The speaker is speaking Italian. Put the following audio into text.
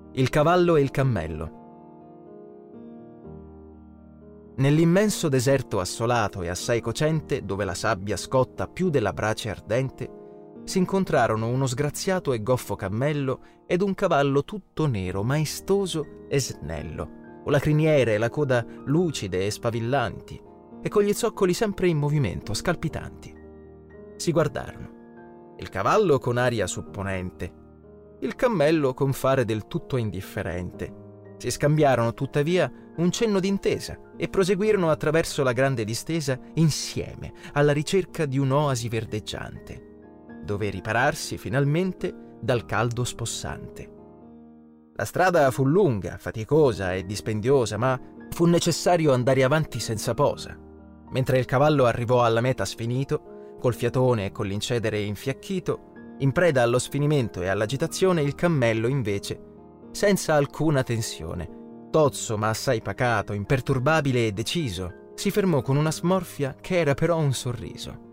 Il cavallo e il cammello. Nell'immenso deserto assolato e assai cocente, dove la sabbia scotta più della brace ardente, si incontrarono uno sgraziato e goffo cammello ed un cavallo tutto nero, maestoso e snello, con la criniera e la coda lucide e spavillanti, e con gli zoccoli sempre in movimento, scalpitanti. Si guardarono. Il cavallo con aria supponente, il cammello con fare del tutto indifferente. Si scambiarono tuttavia un cenno d'intesa e proseguirono attraverso la grande distesa insieme alla ricerca di un'oasi verdeggiante, dove ripararsi finalmente dal caldo spossante. La strada fu lunga, faticosa e dispendiosa, ma fu necessario andare avanti senza posa. Mentre il cavallo arrivò alla meta sfinito, col fiatone e con l'incedere infiacchito, in preda allo sfinimento e all'agitazione, il cammello invece, senza alcuna tensione, tozzo ma assai pacato, imperturbabile e deciso, si fermò con una smorfia che era però un sorriso.